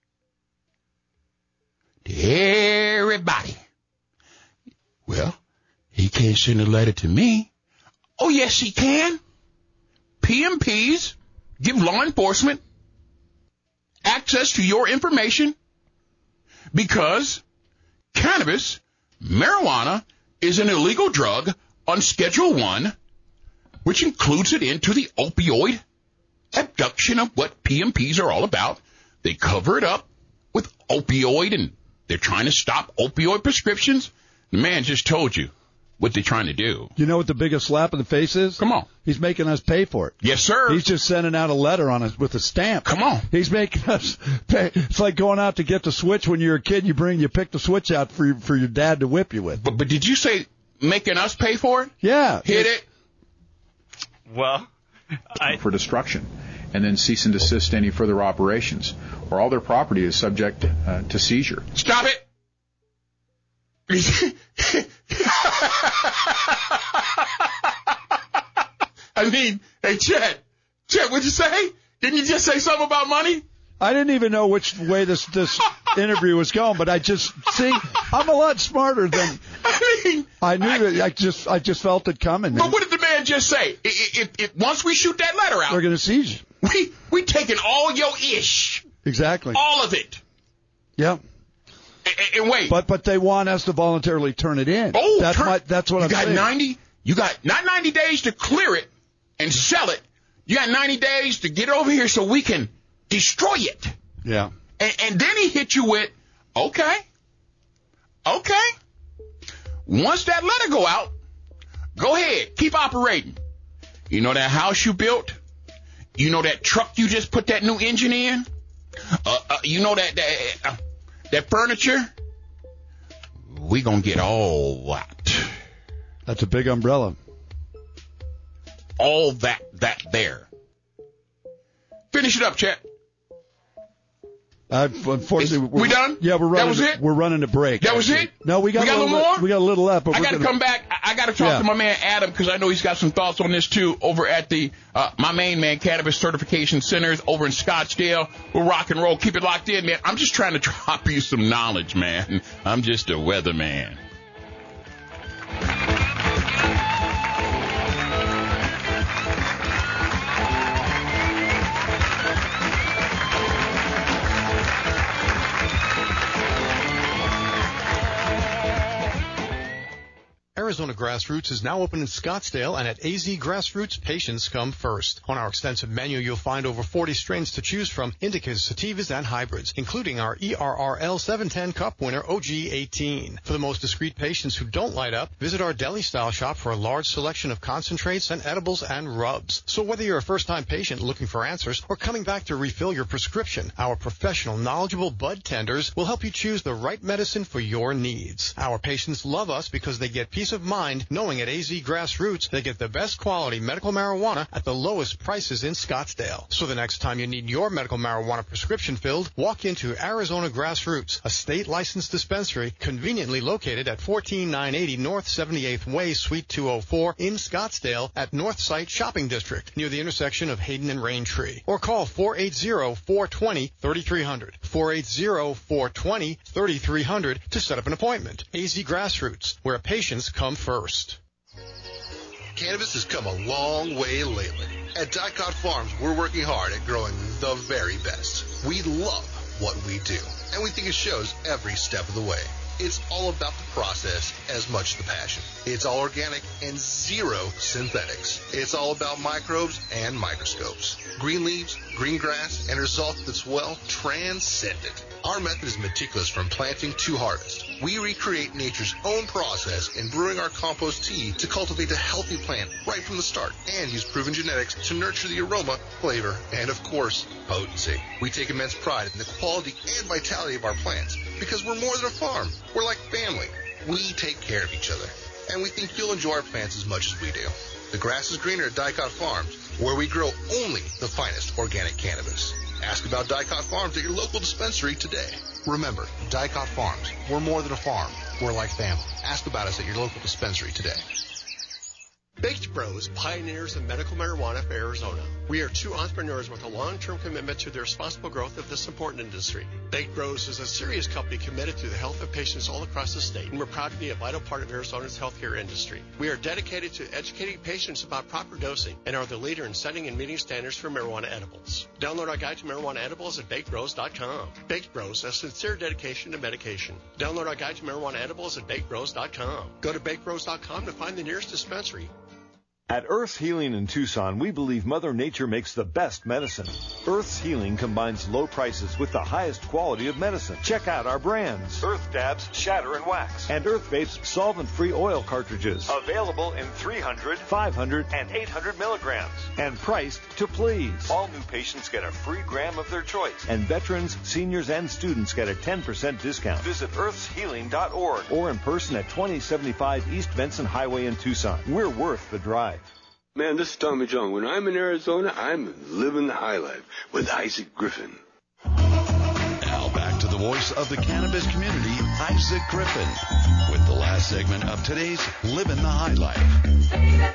to everybody. Well, he can't send a letter to me. Oh, yes, he can. P M Ps give law enforcement access to your information because cannabis, marijuana, is an illegal drug on Schedule One, which includes it into the opioid abduction of what P M Ps are all about. They cover it up with opioid, and they're trying to stop opioid prescriptions. The man just told you what they're trying to do. You know what the biggest slap in the face is? Come on. He's making us pay for it. Yes, sir. He's just sending out a letter on us with a stamp. Come on. He's making us pay. It's like going out to get the switch when you're a kid. You bring, you pick the switch out for for your dad to whip you with. But, but did you say making us pay for it? Yeah. Hit it. Well, I... for destruction, and then cease and desist any further operations, or all their property is subject uh, to seizure. Stop it. I mean, hey, Chet, Chet, what'd you say? Didn't you just say something about money? I didn't even know which way this this interview was going, but I just see I'm a lot smarter than I mean. I knew I, that. I just I just felt it coming. But what did the man just say? If, if, if once we shoot that letter out, they're going to seize you. We we taking all your ish. Exactly. All of it. Yeah. And, and wait. But but they want us to voluntarily turn it in. Oh, that's turn, my, that's what you I'm got saying. ninety. You got not ninety days to clear it and sell it. You got ninety days to get it over here so we can destroy it. Yeah. And, and then he hit you with, okay, okay. Once that letter go out, go ahead, keep operating. You know that house you built? You know that truck you just put that new engine in? Uh, uh, you know that that, uh, that furniture? We gonna get all that. That's a big umbrella. All that, that there. Finish it up, Chet. Uh, unfortunately, we done? Yeah, we're running. That was it? We're running a break. That was actually. it? No, we got, we got a little, more. We got a little left. But I got to gonna... come back. I, I got to talk yeah. to my man Adam because I know he's got some thoughts on this too. Over at the uh, my main man Cannabis Certification Centers over in Scottsdale. We'll rock and roll. Keep it locked in, man. I'm just trying to drop you some knowledge, man. I'm just a weatherman. Arizona Grassroots is now open in Scottsdale, and at A Z Grassroots, patients come first. On our extensive menu, you'll find over forty strains to choose from, indicas, sativas, and hybrids, including our E R R L seven ten Cup winner O G eighteen. For the most discreet patients who don't light up, visit our deli-style shop for a large selection of concentrates and edibles and rubs. So whether you're a first-time patient looking for answers or coming back to refill your prescription, our professional, knowledgeable bud tenders will help you choose the right medicine for your needs. Our patients love us because they get peace of mind knowing at A Z Grassroots they get the best quality medical marijuana at the lowest prices in Scottsdale. So the next time you need your medical marijuana prescription filled, walk into Arizona Grassroots, a state-licensed dispensary conveniently located at fourteen nine eighty North seventy-eighth Way, Suite two oh four in Scottsdale at Northside Shopping District near the intersection of Hayden and Raintree. Or call four eight zero, four two zero, three three zero zero, four eight zero, four two zero, three three zero zero to set up an appointment. A Z Grassroots, where patients come first. Cannabis has come a long way lately. At Dicot Farms, we're working hard at growing the very best. We love what we do, and we think it shows every step of the way. It's all about the process as much as the passion. It's all organic and zero synthetics. It's all about microbes and microscopes. Green leaves, green grass, and a result that's, well, transcendent. Our method is meticulous from planting to harvest. We recreate nature's own process in brewing our compost tea to cultivate a healthy plant right from the start and use proven genetics to nurture the aroma, flavor, and, of course, potency. We take immense pride in the quality and vitality of our plants because we're more than a farm. We're like family. We take care of each other, and we think you'll enjoy our plants as much as we do. The grass is greener at Dicot Farms, where we grow only the finest organic cannabis. Ask about Dicot Farms at your local dispensary today. Remember, Dicot Farms, we're more than a farm. We're like family. Ask about us at your local dispensary today. Baked Bros, pioneers of medical marijuana for Arizona. We are two entrepreneurs with a long-term commitment to the responsible growth of this important industry. Baked Bros is a serious company committed to the health of patients all across the state, and we're proud to be a vital part of Arizona's healthcare industry. We are dedicated to educating patients about proper dosing and are the leader in setting and meeting standards for marijuana edibles. Download our guide to marijuana edibles at baked bros dot com. Baked Bros, a sincere dedication to medication. Download our guide to marijuana edibles at baked bros dot com. Go to baked bros dot com to find the nearest dispensary. At Earth's Healing in Tucson, we believe Mother Nature makes the best medicine. Earth's Healing combines low prices with the highest quality of medicine. Check out our brands: Earth Dabs, Shatter, and Wax, and Earth Vapes solvent-free oil cartridges. Available in three hundred, five hundred, and eight hundred milligrams. And priced to please. All new patients get a free gram of their choice. And veterans, seniors, and students get a ten percent discount. Visit earths healing dot org or in person at twenty seventy-five East Benson Highway in Tucson. We're worth the drive. Man, this is Tommy John. When I'm in Arizona, I'm living the high life with Isaac Griffin. Now back to the voice of the cannabis community, Isaac Griffin, with the last segment of today's Living the High Life.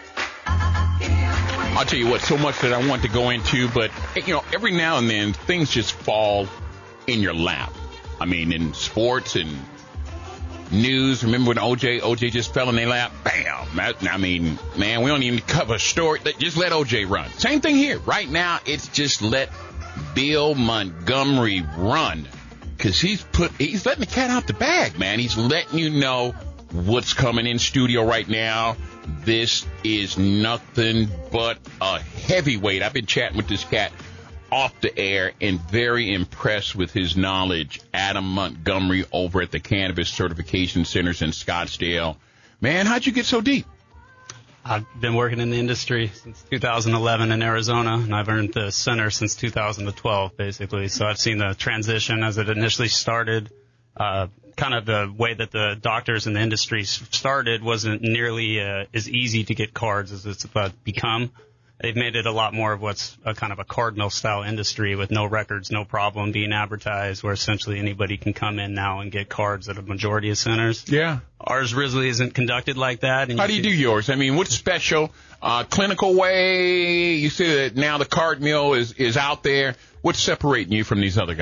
I'll tell you what, so much that I want to go into, but, you know, every now and then things just fall in your lap. I mean, in sports and news. Remember when O J, O J just fell in their lap? Bam! I mean, man, we don't even cover a story. Just let O J run. Same thing here. Right now, it's just let Bill Montgomery run. Because he's put, he's letting the cat out the bag, man. He's letting you know what's coming in studio right now. This is nothing but a heavyweight. I've been chatting with this cat off the air and very impressed with his knowledge. Adam Montgomery over at the Cannabis Certification Centers in Scottsdale. Man, how'd you get so deep? I've been working in the industry since two thousand eleven in Arizona, and I've earned the center since two thousand twelve, basically. So I've seen the transition as it initially started. Uh, kind of the way that the doctors in the industry started wasn't nearly uh, as easy to get cards as it's uh, become. They've made it a lot more of what's a kind of a cardinal-style industry with no records, no problem being advertised, where essentially anybody can come in now and get cards at a majority of centers. Yeah. Ours really isn't conducted like that. And How do you do yours? I mean, what's special? Uh, clinical way? You see that now the card mill is, is out there. What's separating you from these other guys?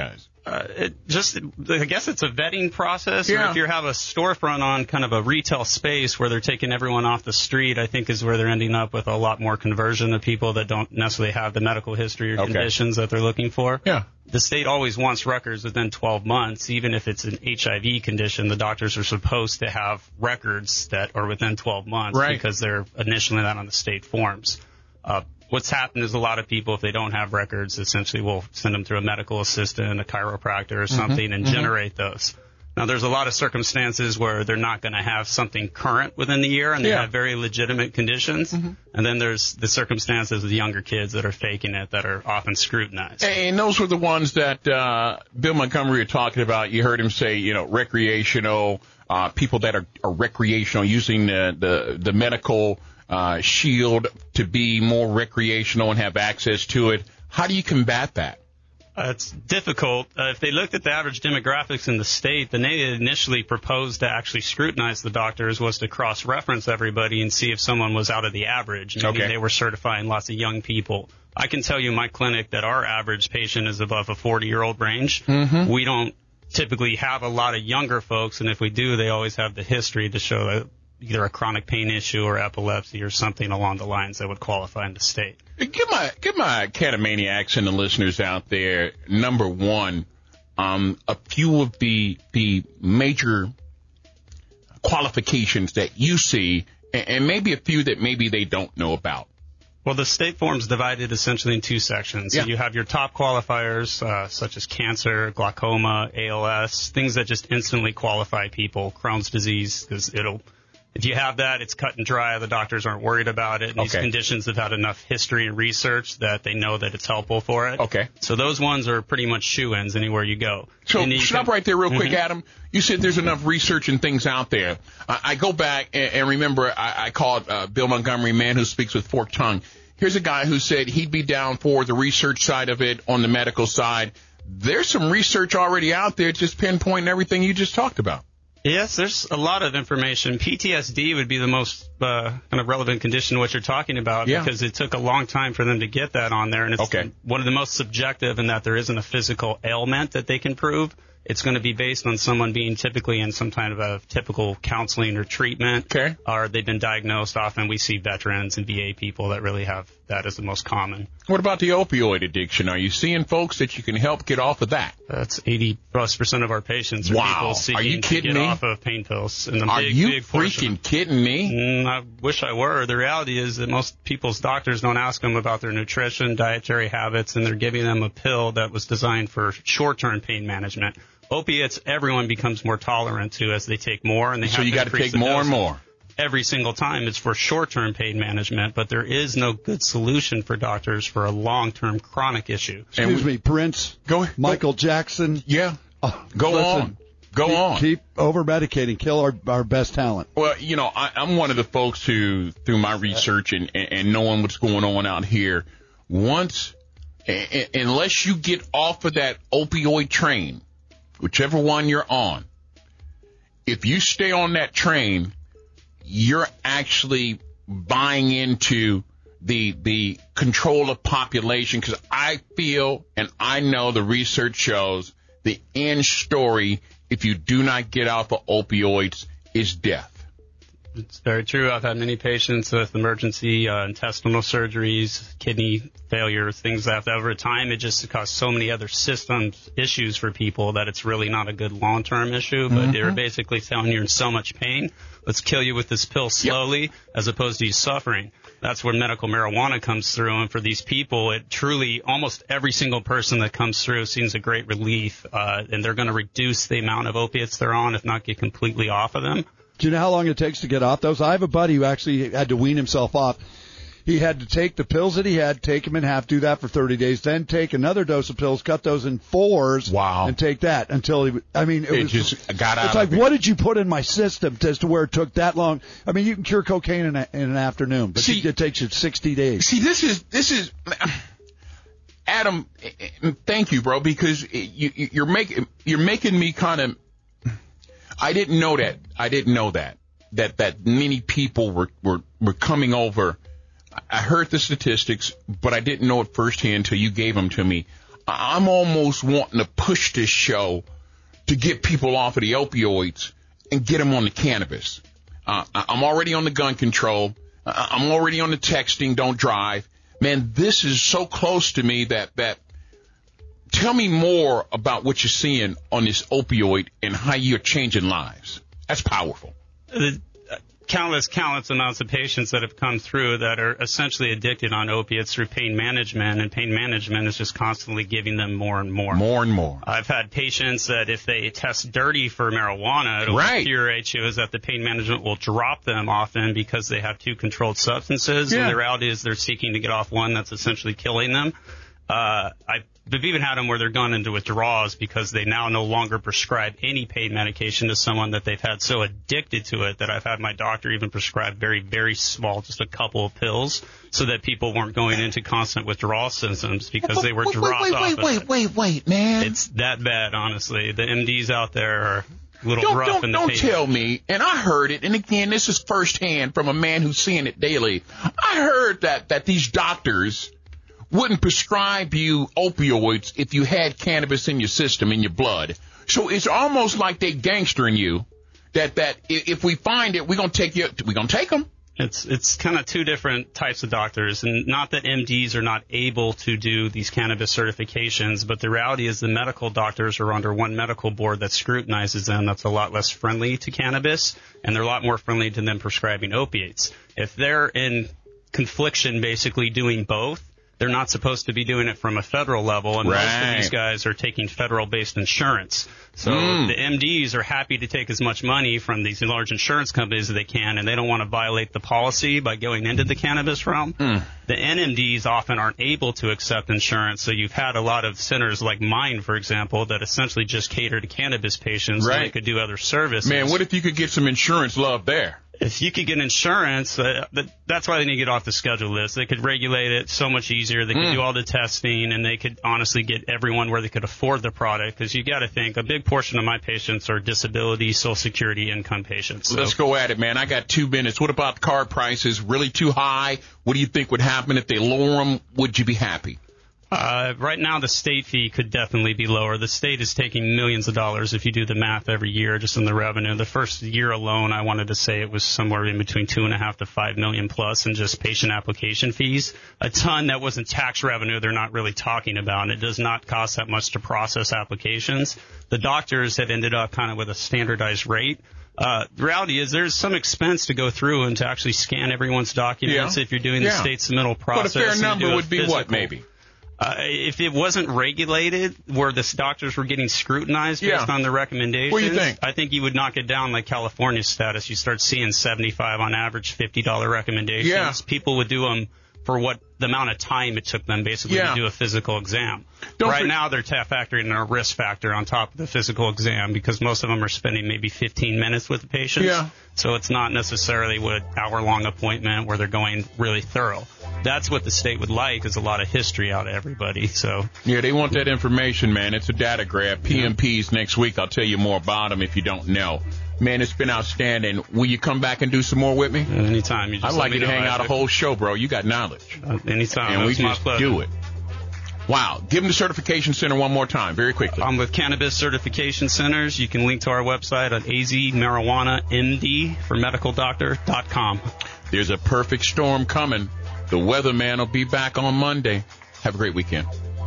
Uh, it just, I guess it's a vetting process. Yeah. Or if you have a storefront on kind of a retail space where they're taking everyone off the street, I think is where they're ending up with a lot more conversion of people that don't necessarily have the medical history or Okay. conditions that they're looking for. Yeah. The state always wants records within twelve months, even if it's an H I V condition. The doctors are supposed to have records that are within twelve months Right. because they're initially that on the state forms. Uh, What's happened is a lot of people, if they don't have records, essentially will send them through a medical assistant, a chiropractor or something, Mhm, and mhm. generate those. Now, there's a lot of circumstances where they're not going to have something current within the year, and they Yeah. have very legitimate conditions. Mhm. And then there's the circumstances of the younger kids that are faking it that are often scrutinized. And those were the ones that uh, Bill Montgomery were talking about. You heard him say, you know, recreational, uh, people that are, are recreational, using the, the, the medical uh, shield to be more recreational and have access to it. How do you combat that? Uh, it's difficult. Uh, if they looked at the average demographics in the state, then they initially proposed to actually scrutinize the doctors was to cross-reference everybody and see if someone was out of the average, meaning Okay. they were certifying lots of young people. I can tell you in my clinic that our average patient is above a forty-year-old range. Mhm. We don't typically have a lot of younger folks, and if we do, they always have the history to show that either a chronic pain issue or epilepsy or something along the lines that would qualify in the state. Give my give my Catamaniacs and the listeners out there, number one, um, a few of the the major qualifications that you see, and, and maybe a few that maybe they don't know about. Well, the state form's divided essentially in two sections. Yeah. So you have your top qualifiers, uh, such as cancer, glaucoma, A L S, things that just instantly qualify people, Crohn's disease, because it'll, if you have that, it's cut and dry. The doctors aren't worried about it. And these Okay. conditions have had enough history and research that they know that it's helpful for it. Okay. So those ones are pretty much shoe-ins anywhere you go. So And you stop can- right there real quick, Mhm. Adam. You said there's enough research and things out there. I, I go back and, and remember I, I called uh, Bill Montgomery, man who speaks with forked tongue. Here's a guy who said he'd be down for the research side of it on the medical side. There's some research already out there just pinpointing everything you just talked about. Yes, there's a lot of information. P T S D would be the most uh, kind of relevant condition what you're talking about Yeah. because it took a long time for them to get that on there, and it's Okay. one of the most subjective in that there isn't a physical ailment that they can prove. It's going to be based on someone being typically in some kind of a typical counseling or treatment, Okay. or they've been diagnosed. Often we see veterans and V A people that really have that as the most common. What about the opioid addiction? Are you seeing folks that you can help get off of that? That's eighty plus percent of our patients are Wow. people Are seeking you kidding to get me? off of pain pills. And the Are big, you big portion freaking kidding me? Mm, I wish I were. The reality is that most people's doctors don't ask them about their nutrition, dietary habits, and they're giving them a pill that was designed for short-term pain management. Opiates, everyone becomes more tolerant to as they take more, and they So have you to got to increase take the more and dosage. more. Every single time it's for short-term pain management, but there is no good solution for doctors for a long-term chronic issue. Excuse me, Prince, Go Michael Jackson. Yeah. Oh, Go listen, on. Go keep, on. Keep over-medicating. Kill our, our best talent. Well, you know, I, I'm one of the folks who, through my research and, and, and knowing what's going on out here, once, a, a, unless you get off of that opioid train, whichever one you're on, if you stay on that train, you're actually buying into the the control of population, because I feel and I know the research shows the end story, if you do not get off of opioids, is death. It's very true. I've had many patients with emergency uh, intestinal surgeries, kidney failure, things that over time it just caused so many other systems issues for people that it's really not a good long-term issue. But Mm-hmm. they're basically telling you you're in so much pain, let's kill you with this pill slowly, yep. as opposed to you suffering. That's where medical marijuana comes through. And for these people, it truly, almost every single person that comes through seems a great relief. Uh, and they're going to reduce the amount of opiates they're on, if not get completely off of them. Do you know how long it takes to get off those? I have a buddy who actually had to wean himself off. He had to take the pills that he had, take them in half, do that for thirty days, then take another dose of pills, cut those in fours, wow. and take that until he. I mean, it, it was just got out. It's like, of it. what did you put in my system to, as to where it took that long? I mean, you can cure cocaine in, a, in an afternoon, but see, it takes you sixty days. See, this is this is. Adam, thank you, bro, because you, you're making you're making me kind of. I didn't know that. I didn't know that that that many people were were were coming over. I heard the statistics, but I didn't know it firsthand until you gave them to me. I'm almost wanting to push this show to get people off of the opioids and get them on the cannabis. Uh, I'm already on the gun control. I'm already on the texting, don't drive. Man, this is so close to me that, that tell me more about what you're seeing on this opioid and how you're changing lives. That's powerful. The countless, countless amounts of patients that have come through that are essentially addicted on opiates through pain management, and pain management is just constantly giving them more and more. More and more. I've had patients that if they test dirty for marijuana, it'll right. appear is that the pain management will drop them often because they have two controlled substances. Yeah. And the reality is they're seeking to get off one that's essentially killing them. Uh, I've even had them where they're gone into withdrawals because they now no longer prescribe any pain medication to someone that they've had so addicted to it that I've had my doctor even prescribe very, very small, just a couple of pills, so that people weren't going into constant withdrawal symptoms because they were wait, dropped wait, off wait, of wait, it. wait, wait, wait, man. It's that bad, honestly. The M Ds out there are a little don't, rough don't, in the Don't patient. tell me, and I heard it, and again, this is firsthand from a man who's seeing it daily. I heard that, that these doctors wouldn't prescribe you opioids if you had cannabis in your system, in your blood. So it's almost like they gangstering you that, that if we find it, we're going to take you, we're going to take them. It's it's kind of two different types of doctors, and not that M Ds are not able to do these cannabis certifications, but the reality is the medical doctors are under one medical board that scrutinizes them that's a lot less friendly to cannabis, and they're a lot more friendly to them prescribing opiates. If they're in confliction basically doing both, they're not supposed to be doing it from a federal level, and right. most of these guys are taking federal-based insurance. So mm. the M Ds are happy to take as much money from these large insurance companies as they can, and they don't want to violate the policy by going into the cannabis realm. Mm. The N M Ds often aren't able to accept insurance, so you've had a lot of centers like mine, for example, that essentially just cater to cannabis patients right. so they could do other services. Man, what if you could get some insurance love there? If you could get insurance, uh, that's why they need to get off the schedule list. They could regulate it so much easier. They could mm. do all the testing, and they could honestly get everyone where they could afford the product. Because you got to think, a big portion of my patients are disability, Social Security income patients. So. Let's go at it, man. I got two minutes. What about card prices? Really too high? What do you think would happen if they lower them? Would you be happy? Uh, right now, the state fee could definitely be lower. The state is taking millions of dollars if you do the math every year just in the revenue. The first year alone, I wanted to say it was somewhere in between two and a half to five million plus in just patient application fees. A ton that wasn't tax revenue they're not really talking about. It does not cost that much to process applications. The doctors have ended up kind of with a standardized rate. Uh, the reality is there's some expense to go through and to actually scan everyone's documents yeah. if you're doing yeah. the state submittal process. But a fair number a would be physical. What, maybe? Uh, if it wasn't regulated, where the doctors were getting scrutinized yeah. based on the recommendations, what do you think? I think you would knock it down like California's status. You start seeing seventy-five on average, fifty dollars recommendations. Yeah. People would do them for what the amount of time it took them basically yeah. to do a physical exam. Don't right for- now, they're t- factoring in a risk factor on top of the physical exam because most of them are spending maybe fifteen minutes with the patient. Yeah. So it's not necessarily an hour-long appointment where they're going really thorough. That's what the state would like is a lot of history out of everybody. So yeah, they want that information, man. It's a data grab. P M Ps next week. I'll tell you more about them if you don't know. Man, it's been outstanding. Will you come back and do some more with me? Anytime. You just I'd like let you me to know, hang out a Isaac. whole show, bro. You got knowledge. Uh, anytime. And we That's my just pleasure. do it. Wow. Give them the certification center one more time, very quickly. I'm with Cannabis Certification Centers. You can link to our website at A Z Marijuana M D for medical doctor dot com. There's a perfect storm coming. The weatherman will be back on Monday. Have a great weekend.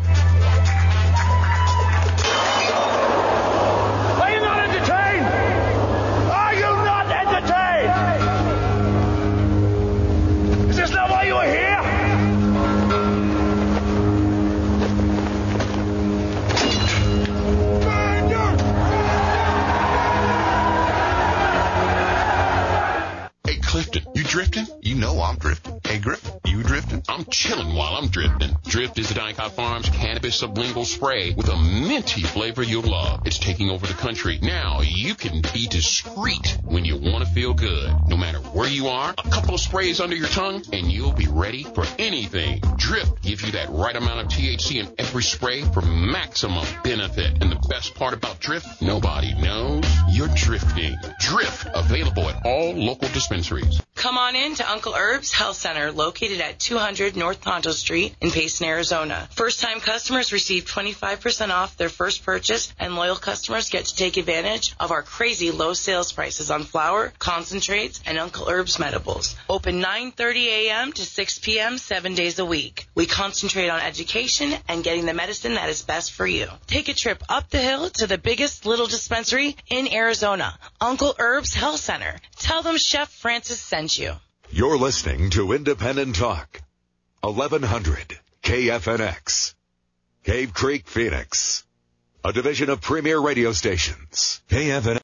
Are you not entertained? Are you not entertained? Is this not why you are here? Hey, Clifton, you drifting? You know I'm drifting. Hey, Griffin, you drifting? I'm chilling while I'm drifting. Drift is the Dicot Farms cannabis sublingual spray with a minty flavor you'll love. It's taking over the country. Now you can be discreet when you want to feel good. No matter where you are, a couple of sprays under your tongue and you'll be ready for anything. Drift gives you that right amount of T H C in every spray for maximum benefit. And the best part about Drift, nobody knows you're drifting. Drift, available at all local dispensaries. Come on in to Uncle Herb's Health Center, located at two hundred North Ponto Street in Payson, Arizona. First-time customers receive twenty-five percent off their first purchase, and loyal customers get to take advantage of our crazy low sales prices on flour, concentrates, and Uncle Herb's medibles. Open nine thirty a.m. to six p.m. seven days a week. We concentrate on education and getting the medicine that is best for you. Take a trip up the hill to the biggest little dispensary in Arizona, Uncle Herb's Health Center. Tell them Chef Francis sent you. You're listening to Independent Talk, eleven hundred K F N X, Cave Creek, Phoenix, a division of Premier Radio Stations. K F N X.